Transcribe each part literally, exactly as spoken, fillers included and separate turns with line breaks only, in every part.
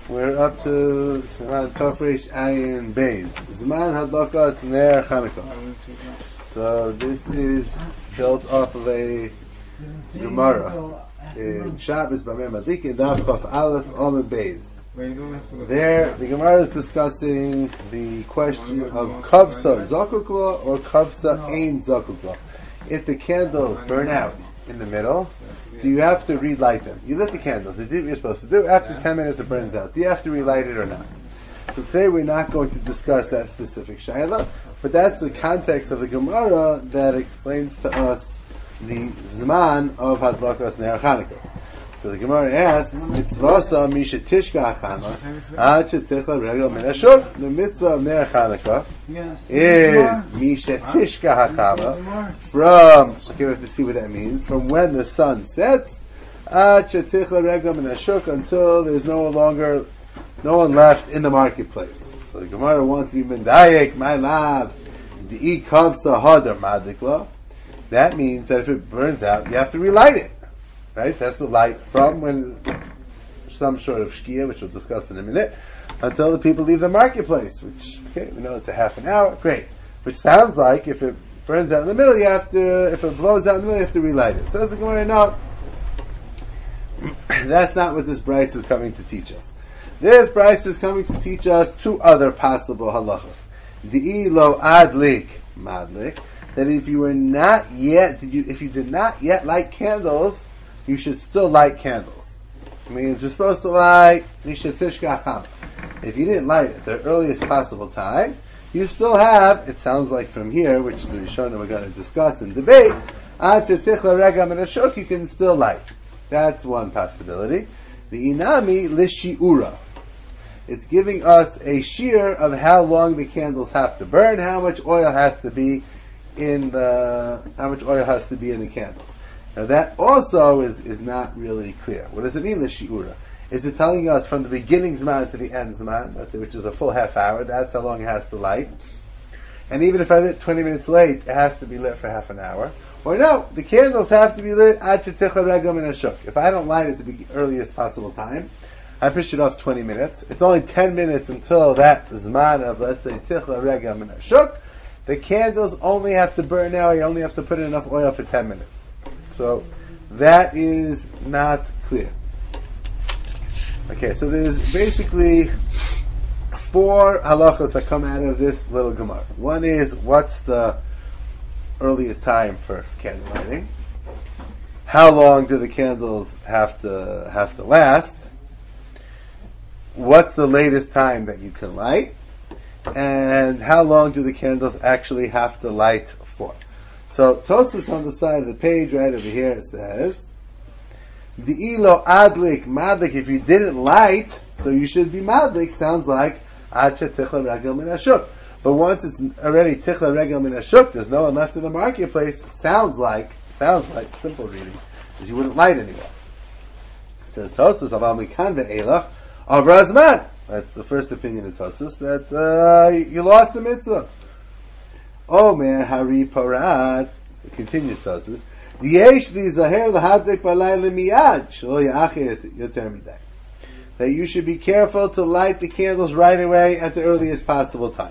We're up to Zman Tofresh Ayin Beis. Zman Hadlakas Ner Chanukah. So this is built off of a Gemara in Shabbos B'Mei Madlik in Daf Chaf Aleph Omer Beis. There, the Gemara is discussing the question of Kavsa Zakukla or Kavsa Ein Zakukla. If the candles burn out in the middle, do you have to relight them? You lit the candles, you did what you're supposed to do. After ten minutes it burns out. Do you have to relight it or not? So today we're not going to discuss that specific shayla, but that's the context of the Gemara that explains to us the Zman of Hadlakas Ner Chanukah. So the Gemara asks, Mitzvasa Misha Tishka Hachama, Ad Shetichla Regel Min Hashuk. The mitzvah of Ner Chanukah is Misha Tishka Hachama, from, okay, we have to see what that means, from when the sun sets, Ad Shetichla Regel Min Hashuk, until there's no longer, no one left in the marketplace. So the Gemara wants to be Mendayek, my love, Di'i Kavsa Hadar Madikla. That means that if it burns out, you have to relight it. Right? That's the light from when some sort of shkia, which we'll discuss in a minute, until the people leave the marketplace, which, okay, we know it's a half an hour. Great. Which sounds like if it burns out in the middle, you have to, if it blows out in the middle, you have to relight it. Says the Gemara, no. That's not what this Bryce is coming to teach us. This Bryce is coming to teach us two other possible halachas. Di'i lo adlik madlik, that if you were not yet, did you, if you did not yet light candles, you should still light candles. It means you're supposed to light Misha Tishka Chama. If you didn't light it at the earliest possible time, you still have, it sounds like from here, which the Rishonim we're going to discuss and debate, Ad Shetichla Regel Min Hashuk, you can still light. That's one possibility. The Inami Lishiura. It's giving us a shear of how long the candles have to burn, how much oil has to be in the, how much oil has to be in the candles. Now that also is, is not really clear. What does it mean, the shi'ura? Is it telling us from the beginning zman to the end zman, that's it, which is a full half hour, that's how long it has to light? And even if I lit twenty minutes late, it has to be lit for half an hour. Or no, the candles have to be lit ad shetichla regel min hashuk. If I don't light it at the earliest possible time, I push it off twenty minutes. It's only ten minutes until that zman of, let's say, tichla regel min hashuk. The candles only have to burn now, you only have to put in enough oil for ten minutes. So that is not clear. Okay, so there's basically four halachas that come out of this little Gemara. One is, what's the earliest time for candle lighting? How long do the candles have to have to last? What's the latest time that you can light? And how long do the candles actually have to light for? So Tosfos on the side of the page right over here says, Di'ilo adlik madlik, if you didn't light, so you should be madlik, sounds like ad shetichla regel min hashuk. But once it's already tichla regel min hashuk, there's no one left in the marketplace, sounds like, sounds like, simple reading, is you wouldn't light anymore. Says Tosfos, aval mikan ve'elach avra zman. That's the first opinion of Tosfos, that uh, you lost the mitzvah. Omer Hari Parad. So continues Tosfos. Yesh li zaher lahadlik balayla miyad shelo ya'achir yoter midai. That you should be careful to light the candles right away at the earliest possible time.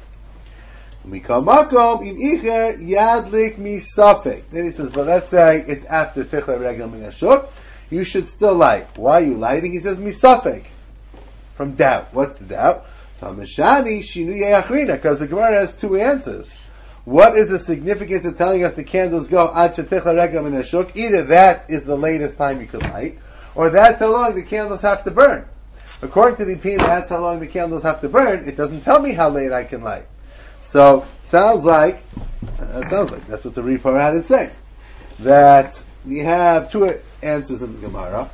Mikol makom im icher yadlik misafek. Then he says, but let's say it's after tichla regel min hashuk, you should still light. Why are you lighting? He says misafek, from doubt. What's the doubt? Tamashani shinu yachrina, because the Gemara has two answers. What is the significance of telling us the candles go ad shetichla regel min hashuk? Either that is the latest time you could light, or that's how long the candles have to burn. According to the opinion, that's how long the candles have to burn. It doesn't tell me how late I can light. So sounds like uh, sounds like that's what the Riparad is saying. That we have two answers in the Gemara,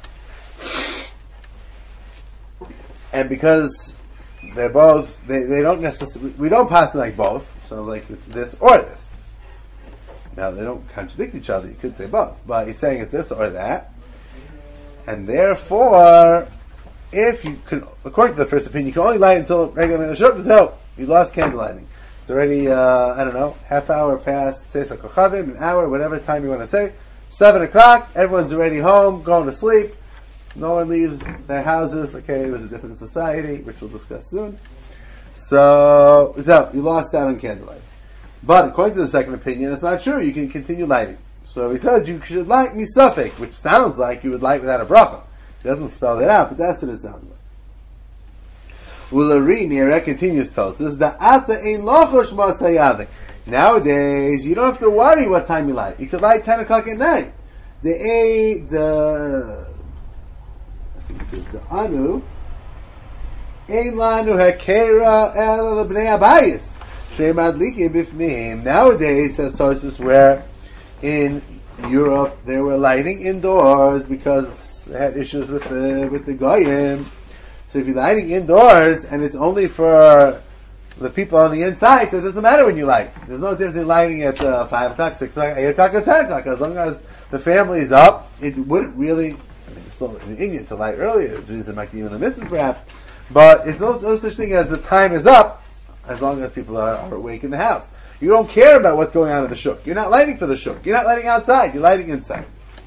and because they're both, they, they don't necessarily, we don't pass it like both. So like it's this or this. Now they don't contradict each other. You could say both, but he's saying it's this or that, and therefore, if you can, according to the first opinion, you can only light until regular min hashuk. So you lost candle lighting. It's already uh, I don't know, half hour past Tzeis HaKochavim, an hour, whatever time you want to say. Seven o'clock. Everyone's already home, going to sleep. No one leaves their houses. Okay, it was a different society, which we'll discuss soon. So, so you lost out on candlelight. But according to the second opinion, it's not true. You can continue lighting. So he said you should light misafek, which sounds like you would light without a bracha. He doesn't spell that out, but that's what it sounds like. Ulari Nira continues to us, the ata ein lochosh masayavik. Nowadays, you don't have to worry what time you light. You could light ten o'clock at night. The a the I think it says the anu ein lanu hakera el lebnei abayis she'mad likim bifnim. Nowadays, says Tarsus, where in Europe they were lighting indoors because they had issues with the with the goyim. So if you're lighting indoors and it's only for the people on the inside, so it doesn't matter when you light. There's no difference in lighting at uh, five o'clock, six o'clock, eight o'clock, or ten o'clock. As long as the family is up, it wouldn't really. I mean, it's still an Indian to light earlier. There's a reason like even the missus perhaps, but it's no, no such thing as the time is up as long as people are, are awake in the house. You don't care about what's going on in the shuk. You're not lighting for the shuk. You're not lighting outside. You're lighting inside.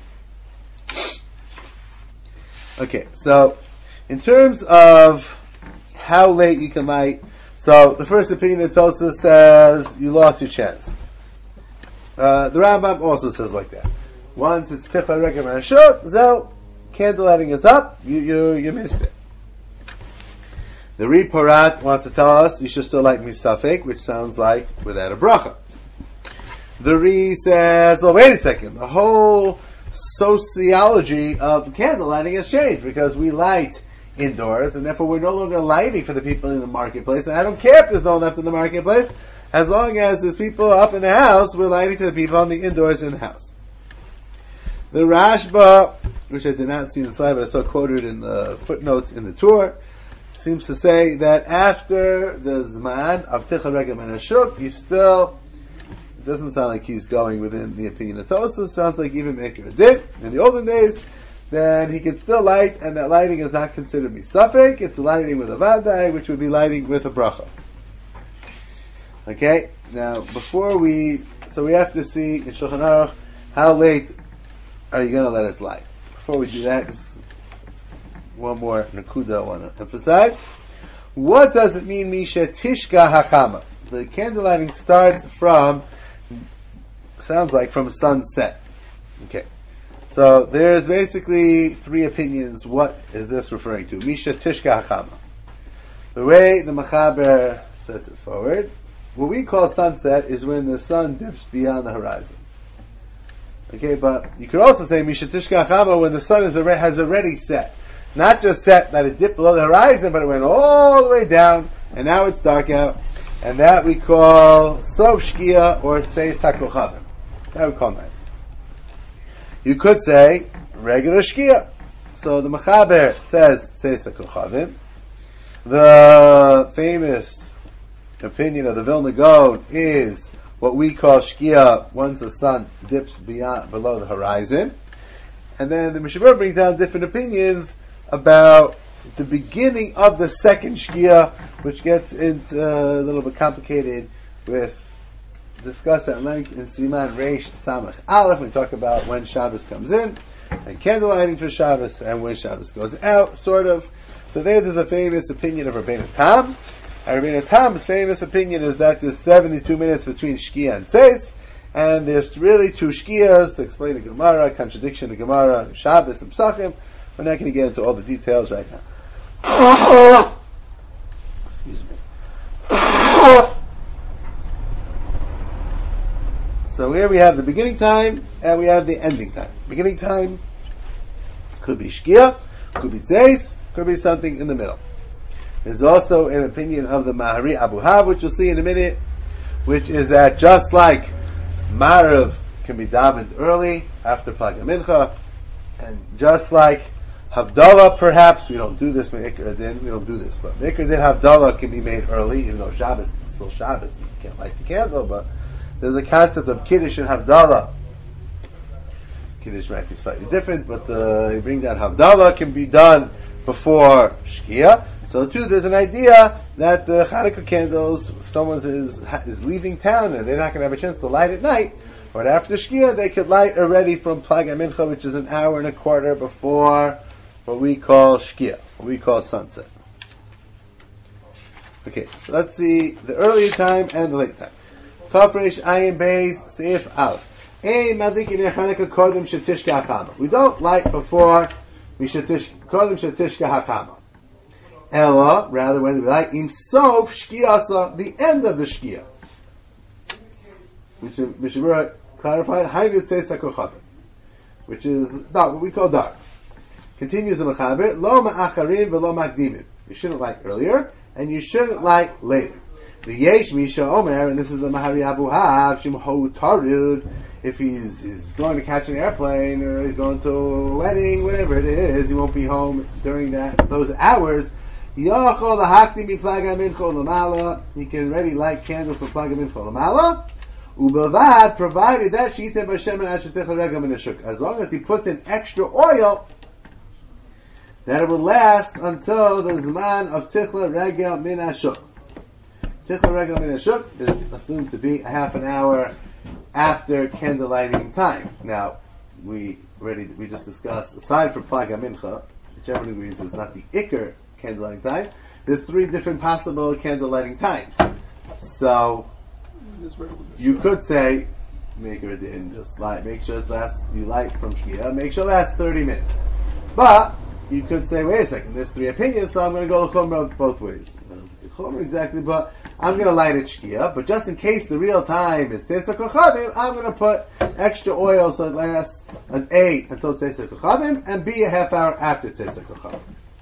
Okay, so in terms of how late you can light, so the first opinion of Tosafos says you lost your chance. Uh, the Rambam also says like that. Once it's Tichla Regem and Ashok, so candle lighting is up, you, you you missed it. The Ri Porat wants to tell us you should still light misafek, which sounds like without a bracha. The Ri says, well, wait a second, the whole sociology of candle lighting has changed because we light indoors, and therefore we're no longer lighting for the people in the marketplace. And I don't care if there's no one left in the marketplace, as long as there's people up in the house, we're lighting for the people on the indoors in the house. The Rashba, which I did not see in the slide, but I saw quoted in the footnotes in the tour, seems to say that after the Zman of Tichel Regem and Ashuk, you still, it doesn't sound like he's going within the opinion of Tosafos, sounds like even Meker did in the olden days, then he can still light, and that lighting is not considered misafek. It's lighting with a vadai, which would be lighting with a bracha. Okay, now before we, so we have to see in Shulchan Aruch, how late are you going to let us light? Before we do that, just one more nakuda I want to emphasize. What does it mean, Misha Tishka Hachama? The candle lighting starts from, sounds like from sunset. Okay. So there's basically three opinions. What is this referring to? Misha Tishka Hachama. The way the Machaber sets it forward, what we call sunset is when the sun dips beyond the horizon. Okay, but you could also say Misha Tishka Hachama when the sun is already, has already set. Not just set that it dipped below the horizon, but it went all the way down, and now it's dark out. And that we call Sof Shkia, or Tzei Sakochavim. That we call that. You could say regular Shkia. So the Mechaber says Tzei Sakochavim. The famous opinion of the Vilna Gaon is what we call Shkia once the sun dips beyond below the horizon. And then the Mishabur brings down different opinions about the beginning of the second Shkia, which gets into uh, a little bit complicated with discuss at length in Siman Reish Samach Aleph. We talk about when Shabbos comes in and candle lighting for Shabbos and when Shabbos goes out, sort of. So there, there's a famous opinion of Rabbeinu Tam. And Rabbeinu Tam's famous opinion is that there's seventy-two minutes between Shkia and Tzeis, and there's really two Shkias to explain the Gemara, contradiction the Gemara, Shabbos and Psachim. We're not going to get into all the details right now. Excuse me. So here we have the beginning time and we have the ending time. Beginning time could be Shkia, could be Tzeis, could be something in the middle. There's also an opinion of the Mahari Abu Hav, which we'll see in a minute, which is that just like Marav can be davened early after Plaga Mincha, and just like Havdalah, perhaps, we don't do this, Me'ikr Din, we don't do this, but Me'ikr Din Havdalah can be made early, even though Shabbos is still Shabbos, and you can't light the candle, but there's a concept of Kiddush and Havdalah. Kiddush might be slightly different, but the, you bring down Havdalah can be done before Shkia. So too, there's an idea that the Chanukah candles, if someone is, is leaving town and they're not going to have a chance to light at night, but after Shkia, they could light already from Plaga Mincha, which is an hour and a quarter before what we call shkia, what we call sunset. Okay, so let's see the early time and the late time. Kafresh Ayin Beis Seif Aleph. Ein madlikin ner Chanukah kodem shetishka hachama. We don't light before we shetish kodem shetishka hachama. Ella, rather when we light im sof shkiasa, the end of the shkia. Which Mishabura clarified, Hainu Tzeis HaKochavim, which is dark, what we call dark. Continues the Mechaber, Lo ma'acharim v'lo makdimim. You shouldn't light earlier, and you shouldn't light later. V'yesh misha omer, and this is the Mahari Abu Hav, Shim Ho Tarud, if he's, he's going to catch an airplane, or he's going to a wedding, whatever it is, he won't be home during that those hours. Yachol lahakti mi plaga mincho lamala. He can already light candles for plaga mincho lamala. Ubavad, provided that she'item b'shemen ad shetich l'regel min hashuk. As long as he puts in extra oil, that it will last until the zman of tichla regel min hashuk. Tichla regel min hashuk is assumed to be a half an hour after candle lighting time. Now, we already we just discussed, aside from plaga mincha, which everyone agrees is not the ikr candle lighting time, there's three different possible candle lighting times. So, you could say, make it in, just light, make sure it's last, you light from Shkia, make sure it lasts thirty minutes. But, you could say, wait a second, there's three opinions, so I'm going to go Chumrah both ways. I don't know if it's Chumrah exactly, but I'm going to light at Shkia, but just in case the real time is Tzeis HaKochavim, I'm going to put extra oil so it lasts an A until Tzeis HaKochavim, and B a half hour after Tzeis HaKochavim.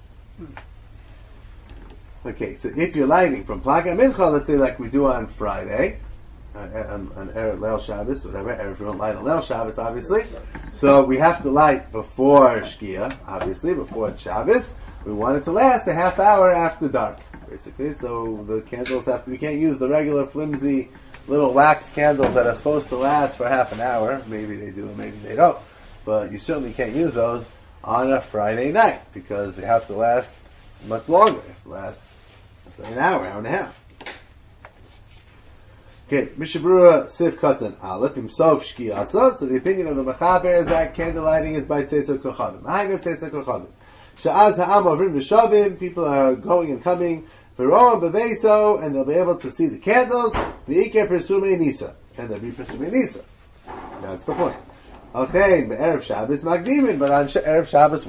Okay, so if you're lighting from Plaga Mincha, let's say like we do on Friday, on, on, on Erev Leil Shabbos, whatever, Erev we don't light on Leil Shabbos, obviously. So we have to light before Shkia, obviously, before Shabbos. We want it to last a half hour after dark, basically. So the candles have to, we can't use the regular flimsy little wax candles that are supposed to last for half an hour. Maybe they do, maybe they don't. But you certainly can't use those on a Friday night, because they have to last much longer. They have to last, let's say, an hour, hour and a half. Okay, Mishabura Sif Katan Aleph, Imsov Shkiasa. So the opinion of the Mechaber is that candle lighting is by Tzeis HaKochavim. Hainu Tzeis HaKochavim. Sha'az ha'am ovrim v'shavim, people are going and coming, v'roam b'veiso, and they'll be able to see the candles, v'ikeh persumei nisa, and they'll be persumei nisa. That's the point. Alchein, b'erev Shabbos magdimin, but on Erev Shabbos,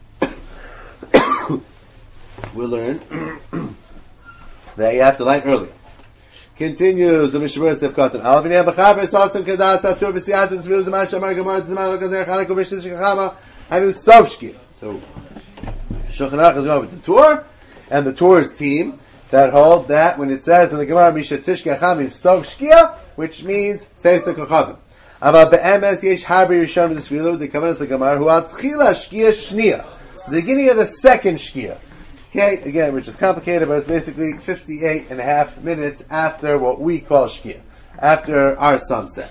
we'll learn that you have to light early. Continues the Mishabur Sef Katan. Al v'nei b'chaber sotzim kedas atur v'siatum tzvilu d'man shamar gemar tzman l'kazer chanukah b'shish shechama hanu sovshki. So, Shulchan Aruch is going with the Tur, and the Tur's team that hold that when it says in the Gemara Misha Tishka Cham Sov Shkia, which means Tzeis HaKochavim. But be'emes yesh harbi rishon v'desvilu the Kavanas the Gemara who al tchila Shkia Shnia, the beginning of the second Shkia. Okay, again, which is complicated, but it's basically fifty-eight and a half minutes after what we call Shkia, after our sunset.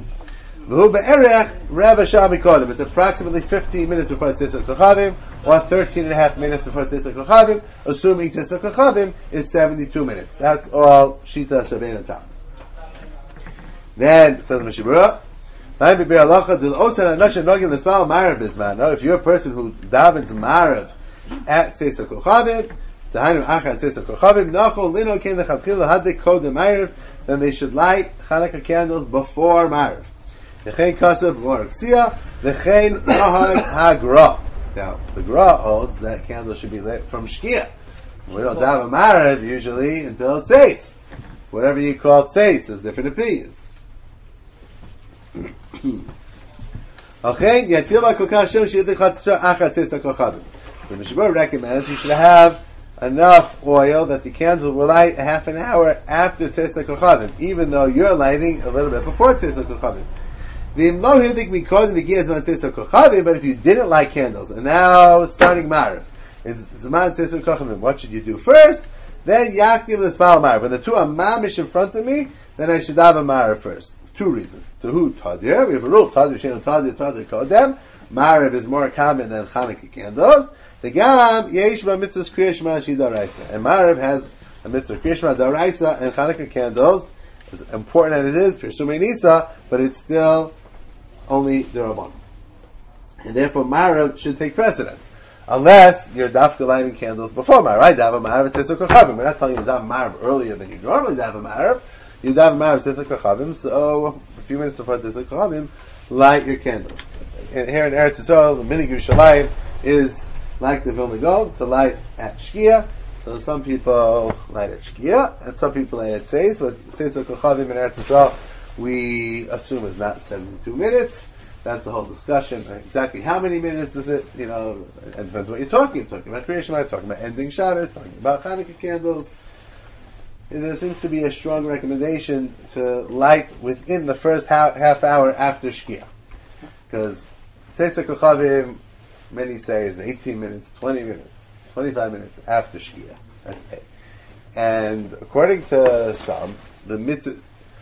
It's approximately fifteen minutes before Tzeis HaKochavim, or thirteen and a half minutes before Tzeis HaKochavim, assuming Tzeis HaKochavim is seventy-two minutes. That's all Shita Rabbeinu Tam. Then, says Mishabura, if you're a person who davens Marav at Tzeis HaKochavim, then they should light Chanukah candles before Marav. V'chein kasav v'orksia, v'chein nahag hagra. Now, the Gra holds that candle should be lit from Shkia. We don't daven Marav usually until Tzeis. Whatever you call Tzeis, there's different opinions. V'chein yatil ba'kokah shem she'yitich hatzah achar Tzeis HaKochavim. So Mishabur recommends you should have enough oil that the candle will light a half an hour after Tzeis HaKochavim, even though you're lighting a little bit before Tzeis HaKochavim. But if you didn't light candles, and now it's starting Marav, it's Zman Tzeis HaKochavim, what should you do first? Then Yaktim L'Spal Marav. When the two are mamish in front of me, then I should have a Marav first. Two reasons. Tahu Tadir, we have a rule, Tadir Shenu Tadir Tadir Kodem. Marav is more common than Chanukah candles. The Gam, Yesh Ba Mitzvah Kriya Shema Shi Daraisa. And Marav has a Mitzvah Kriya Shema Daraisa, and Chanukah candles, as important as it is, Pirsumei Nisa, but it's still only the Rabban. And therefore Marav should take precedence. Unless you're dafka lighting candles before Ma'ariv, right? Dav Ma'ariv Tzisuk Kochavim. We're not telling you to dav Ma'ariv earlier than you normally dav Ma'ariv. You dav Ma'ariv Tzisuk Kochavim, so a few minutes before Tzisuk Kochavim, light your candles. And here in Eretz Yisrael, the Minig Yerushalayim is like the Vilna Gaon, to light at Shkia. So some people light at Shkia, and some people light at Tzeis. So Tzisuk Kochavim in Eretz Yisrael, we assume is not seventy-two minutes. That's a whole discussion. Exactly how many minutes is it? You know, it depends what you're talking. You're talking about creation, you're talking about ending Shabbos, talking about Hanukkah candles. And there seems to be a strong recommendation to light within the first half, half hour after Shkia. Because Tzeitzei Kochavim, many say, is eighteen minutes, twenty minutes, twenty-five minutes after Shkia. That's it. And according to some, the mitzvah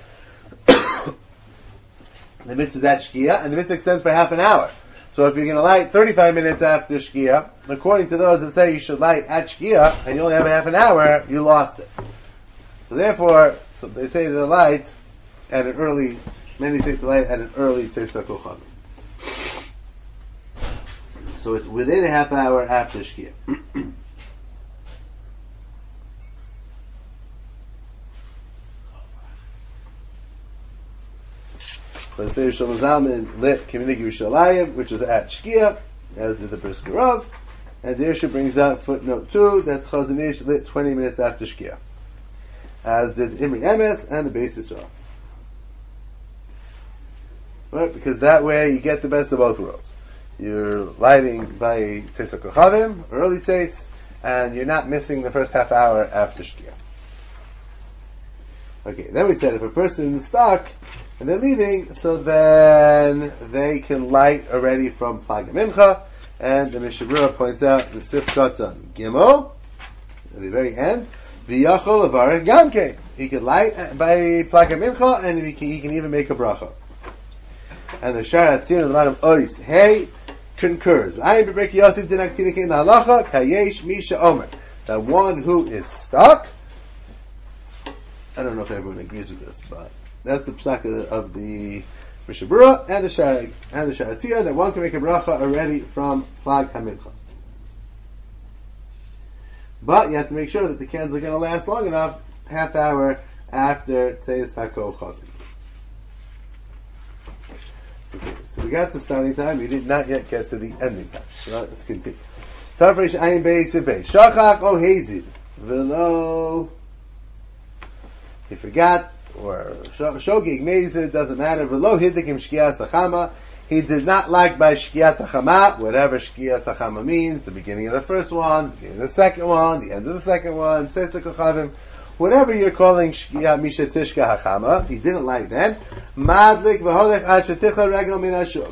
the mitzvah is at Shkia, and the mitzvah extends for half an hour. So if you're going to light thirty-five minutes after Shkia, according to those that say you should light at Shkia, and you only have a half an hour, you lost it. So therefore, so they say to light at an early, many say to light at an early Tzeitzei Kochavim. So it's within a half hour after Shkia. So the Seir Shlomo Zalman lit Minig Yerushalayim, which is at Shkia, as did the Brisker Rav, and the Yersha brings out footnote two that Chazon Ish lit twenty minutes after Shkia, as did Imri Emes and the Beis Yisrael. Right, because that way you get the best of both worlds. You're lighting by Tzeitzei Kochavim, early Tzeis, and you're not missing the first half hour after Shkia. Okay, then we said if a person's stuck and they're leaving, so then they can light already from Plag Mincha, and the Mishnah Berurah points out the Sif Katan Gimel at the very end. V'yachol avarech gamkein. He can light by Plag Mincha, and he can, he can even make a bracha. And the Shara Tzir at the bottom Ois Hey concurs. I be Breki Yosef Dinaktina Kein Halacha Kayesh Misha Omer. That one who is stuck. I don't know if everyone agrees with this, but that's the psak of the, of the Mishnah Berurah and the Shara and the Shara Tzir, that one can make a bracha already from Plag HaMincha. But you have to make sure that the candles are going to last long enough, half hour after Tzeis HaKochavim. Okay, so we got the starting time. We did not yet get to the ending time. So let's continue. Tafresh Ayin Beis Beis Shachach O Hazid Velo. He forgot, or Shogig Mezid, doesn't matter. Velo Hidikim Shkiat Achama. He did not like by Shkiat Achama, whatever Shkiat Achama means, the beginning of the first one, the beginning of the second one, the end of the second one, Tzeitzei Kochavim, whatever you're calling Shkiat Misha Tishka Hachama, he didn't like then. Madlik V'holech Ad Shetichla Regel Min Hashuk.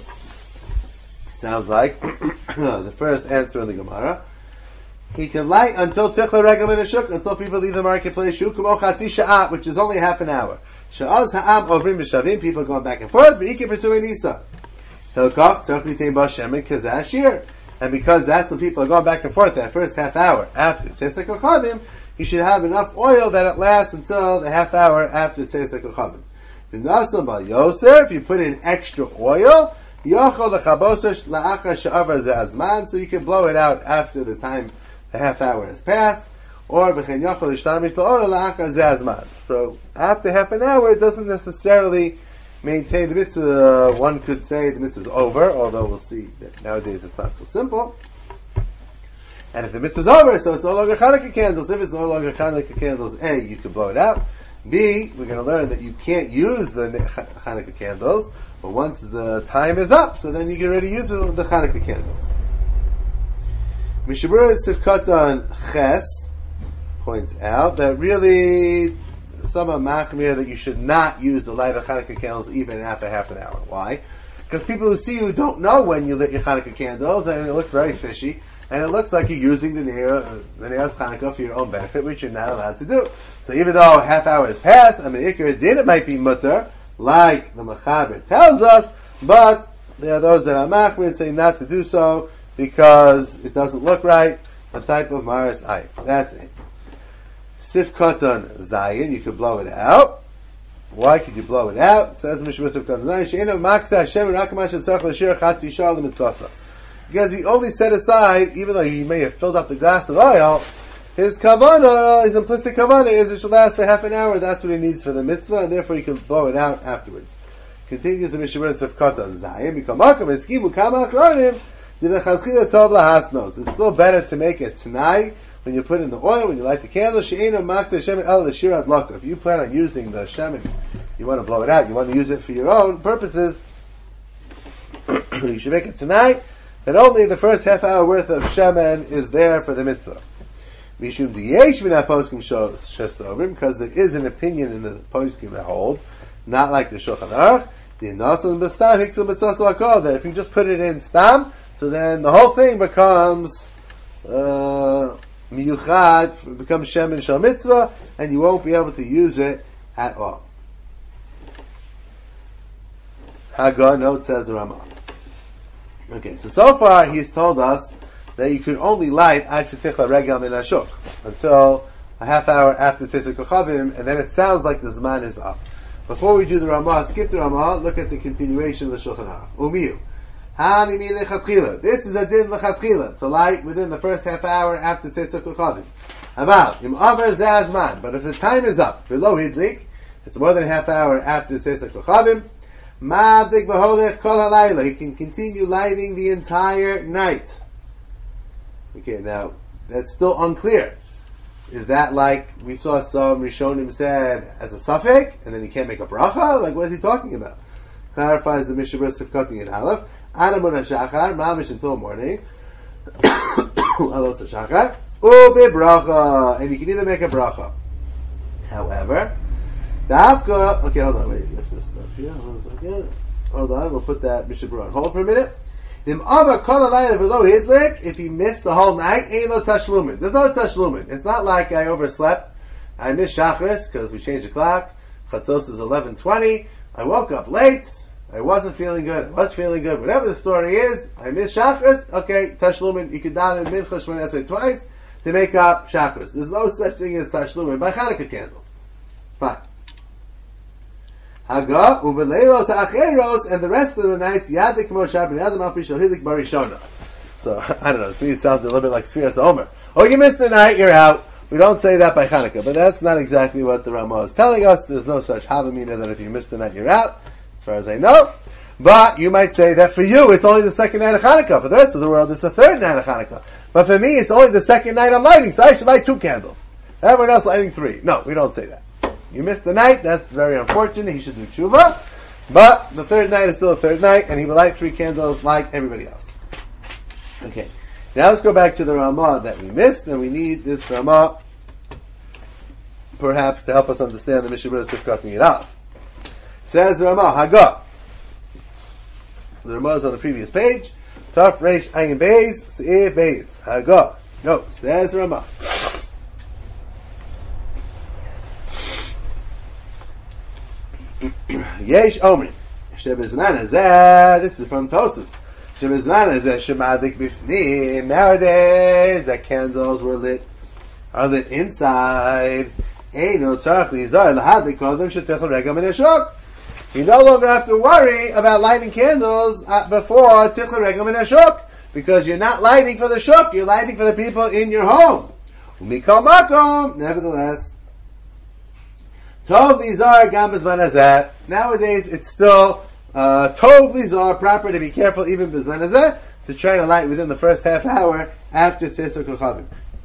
Sounds like the first answer in the Gemara. He can light until Tichla Regel Min Hashuk, until people leave the marketplace, Shukum O Chatzi Sha'at, which is only half an hour. Sha'az Ha'am Ovrim B'Shavim, people going back and forth, V'iki pursuing Nisa. Hilkach Tzarch Litain B'Hashem and Kazashir. And because that's when people are going back and forth that first half hour after Tzeitzei Kochavim, you should have enough oil that it lasts until the half hour after Tzeitzei Kochavim. V'nasam Bal Yoser, if you put in extra oil, Yochol L'chabosash La'achar Sha'avar Ze'azman, so you can blow it out after the time the half hour has passed, or V'chen Yochol L'shtamish L'ora La'achar Ze'azman. So after half an hour, it doesn't necessarily maintain the mitzvah. One could say the mitzvah is over, although we'll see that nowadays it's not so simple. And if the mitzvah is over, so it's no longer Hanukkah candles. If it's no longer Hanukkah candles, A, you can blow it out. B, we're going to learn that you can't ches the Hanukkah candles, but once the time is up, so then you can already use the Hanukkah candles. Mishnah Berurah Sifkatan Ches points out that really some are machmir that you should not use the light of Hanukkah candles even after half an hour. Why? Because people who see you don't know when you lit your Hanukkah candles, and it looks very fishy, and it looks like you're using the Neir, the Neir's Hanukkah for your own benefit, which you're not allowed to do. So even though half hour has passed, I mean, Ikar Din, it might be mutter, like the Mechaber tells us, but there are those that are machmir and say not to do so because it doesn't look right, a type of Maris Ayin. That's it. Sif Katan Zayin, you could blow it out. Why could you blow it out? Says Mishnah Sif Katan Zayin, She'ena Maksa Hashem Rakamash Tzach L'Shir Chatzi Shal L'Mitzvasa. because he only set aside, even though he may have filled up the glass with oil, his kavanah, his implicit kavanah is it should last for half an hour. That's what he needs for the mitzvah, and therefore he can blow it out afterwards. Continues the Mishnah Berurah Sifkat on Zayim. B'kamakam eskimu kama akronim d'lechatchila tov lahasnos. It's still better to make it tonight when you put in the oil, when you light the candle. She'ena makzeh shemen el l'shirat laka. If you plan on using the shemen, you want to blow it out, you want to use it for your own purposes, you should make it tonight. That only the first half hour worth of shemen is there for the mitzvah. Mishum diyesh v'na poskim shesovim, because there is an opinion in the poskim that hold, not like the Shulchan Aruch, the nasan b'stam hiksul b'tzos l'akol, that if you just put it in stam, so then the whole thing becomes uh, miyuchad, becomes shemen shel mitzvah, and you won't be able to use it at all. Haggah note, says the Ramah. Okay, so so far he's told us that you could only light ad shetichla regel min hashuk until a half hour after Tisuk Kochavim, and then it sounds like the Zman is up. Before we do the Ramah, skip the Ramah, look at the continuation of the Shulchan Aruch. Umiyu. Hanimi lechatchila. This is a din lechatchila, to light within the first half hour after Tisuk Kochavim. Aval, im aver zazman. But if the time is up, for lo hidlik, it's more than a half hour after Tisuk Kochavim, ma'adik v'holech kol halayla. He can continue lighting the entire night. Okay, now, that's still unclear. Is that like we saw some Rishonim said as a suffix, and then you can't make a bracha? Like, what is he talking about? Clarifies the Mishnah Berurah Sifkat in Aleph. Anamun hashachar, mamish until morning. Alos hashachar. Ube bracha. And you can either make a bracha. However, dafka. Okay, hold on, wait. Lift this up here. Hold on a second. Hold on, we'll put that Mishnah Berurah on hold for a minute. If he missed the whole night, ain't no tashlumin. There's no tashlumin. It's not like I overslept. I missed Shachris because we changed the clock. Chatzos is eleven twenty. I woke up late. I wasn't feeling good. I was feeling good. Whatever the story is, I missed Shachris. Okay, tashlumin. You could daven mincha shmona esrei twice to make up Shachris. There's no such thing as tashlumin by Hanukkah candles. Fine. Haggah uveleilos ha'acheros, and the rest of the nights yadik moshav ben adam al pi shel hilik barishona. So I don't know. To me, it sounds a little bit like Sfiras Omer. Oh, you missed the night, you're out. We don't say that by Hanukkah, but that's not exactly what the Ramah is telling us. There's no such havamina that if you missed the night, you're out, as far as I know. But you might say that for you, it's only the second night of Hanukkah. For the rest of the world, it's the third night of Hanukkah. But for me, it's only the second night I'm lighting, so I should light two candles. Everyone else lighting three. No, we don't say that. You missed the night, that's very unfortunate, he should do tshuva. But the third night is still a third night, and he will light three candles like everybody else. Okay, now let's go back to the Ramah that we missed, and we need this Ramah perhaps to help us understand the Mishnah Berurah Sifkat Yirav. Says the Ramah, Haggah. The Ramah is on the previous page. Taf Reish Ayin Beis, Se'eh Beis. Haggah. No, says the Ramah. Yesh Omri. Shebizman Hazeh. This is from Tosfos. Shebizman Hazeh Shemadik Bifnim. Nowadays, that candles were lit, are lit inside. Eino Tzarach Lizar Lahadik Kodem Shetechel Regel Min Hashuk. You no longer have to worry about lighting candles before Tichel Regel Min Hashuk, because you're not lighting for the shuk, you're lighting for the people in your home. Umikol Makom. Nevertheless, Tov Lizar Gam B'zman Hazeh. Nowadays, it's still uh, Tov Lizar, proper to be careful even B'zman Hazeh, to try to light within the first half hour after Tzesuk Kochavim.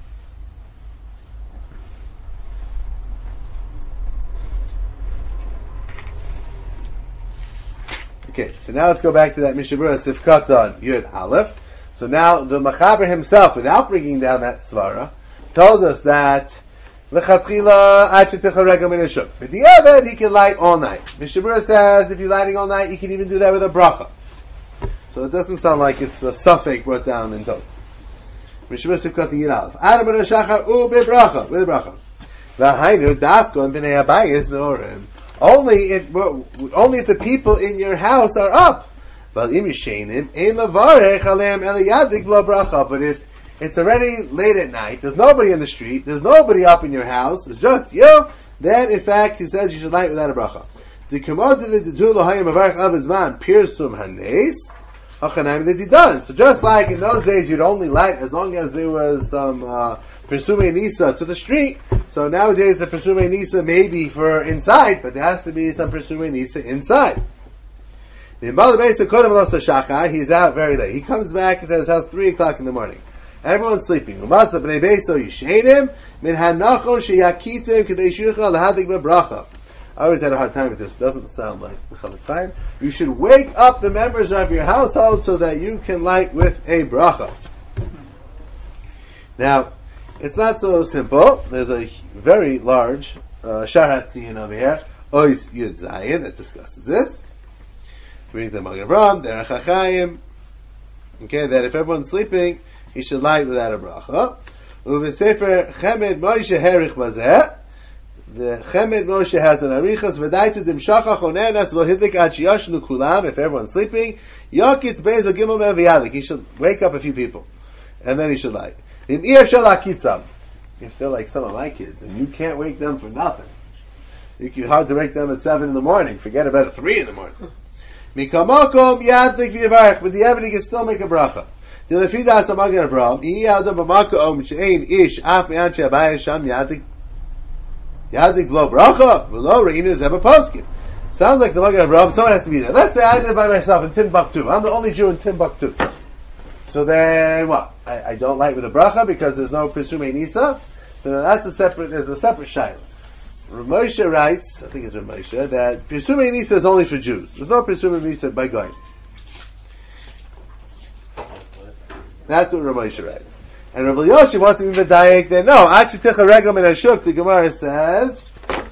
Okay, so now let's go back to that Mishnah Berurah Sifkat on Yud Aleph. So now the Machaber himself, without bringing down that svara, told us that L'chatchila ad shetichel regel min hashuk. But the Eved, he can light all night. Mishnah Berurah says if you're lighting all night, you can even do that with a bracha. So it doesn't sound like it's a suffix brought down in Tosfos. Mishnah Berurah Sifkat on Yud Aleph. Adam ben Shachar u bebracha, with a bracha. V'hainu dafka and b'nei Abayis norim. Only if only if the people in your house are up. But if it's already late at night, there's nobody in the street, there's nobody up in your house, it's just you, then in fact he says you should light without a bracha. Hachanaim that he does. So just like in those days, you'd only light as long as there was some uh, Persume Nisa to the street. So nowadays, the Persume Nisa may be for inside, but there has to be some Persume Nisa inside. He's out very late. He comes back to his house three o'clock in the morning. Everyone's sleeping. I always had a hard time with this. It doesn't sound like the Chavetz Chaim. You should wake up the members of your household so that you can light with a bracha. Now, it's not so simple. There's a very large uh, Sharat Tzion over here, Ois Yud Zayin, that discusses this. Reading the Magen Avraham, Derech HaChaim. Okay, that if everyone's sleeping, you should light without a bracha. Uvesefer Chemed Moshe Herich Bazeh. The Chemed Moshe has an arichas v'daitu dimshachach onenas v'hidlik ad sheyashnu kulam. If everyone's sleeping, yakitz beis ogimel men v'yalik. He should wake up a few people, and then he should light. Im iyefshar lakitzam. If they're like some of my kids, and you can't wake them for nothing, it's hard to wake them at seven in the morning. Forget about at three in the morning. Mikamakom yadlik v'yivarech. But the evidence can still make a bracha. The lefidas amagen Avraham. Iye adam b'makom she'ein ish af me'anche abayis sham yadlik. Yadik v'lo bracha v'lo re'inu zeba poskim. Sounds like the Magen Avraham. Someone has to be there. Let's say I live by myself in Timbuktu. I'm the only Jew in Timbuktu. So then what? I, I don't light with a bracha because there's no Pesume Nisa. So that's a separate. There's a separate shayla. Rav Moshe writes, I think it's Rav Moshe, that Pesume Nisa is only for Jews. There's no Pesume Nisa by Goyim. That's what Rav Moshe writes. And Rav Yoshi wants to be medayek there. No, actually, Ticha Regam and Ashuk, the Gemara says,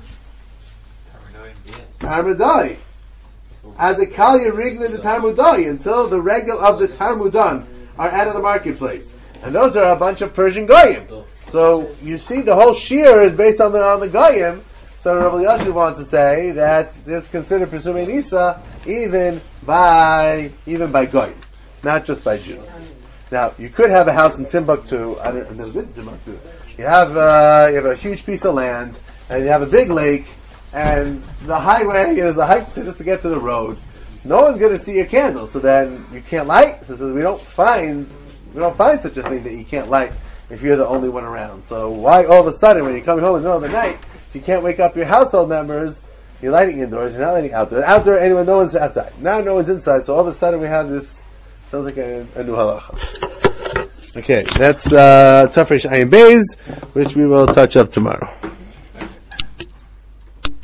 Tarmudai. At the Kalya Rigli the Tarmudai, until the regal of the Tarmudan are out of the marketplace. And those are a bunch of Persian Goyim. So, you see, the whole shear is based on the on the Goyim. So, Rav Yoshi wants to say that this is considered Pesume Nisa even by, even by Goyim. Not just by Jews. Now, you could have a house in Timbuktu. I don't know, been Timbuktu. You have uh, you have a huge piece of land, and you have a big lake, and the highway is a hike to just to get to the road. No one's going to see your candle, so then you can't light. So, so we don't find we don't find such a thing that you can't light if you're the only one around. So why all of a sudden, when you're coming home in the middle of the night, if you can't wake up your household members, you're lighting indoors. You're not lighting outdoors. Outdoor, anyone, no one's outside. Now, no one's inside. So all of a sudden, we have this. Sounds like a, a new halacha. Okay, that's uh, Tafresh Ayin Beis, which we will touch up tomorrow.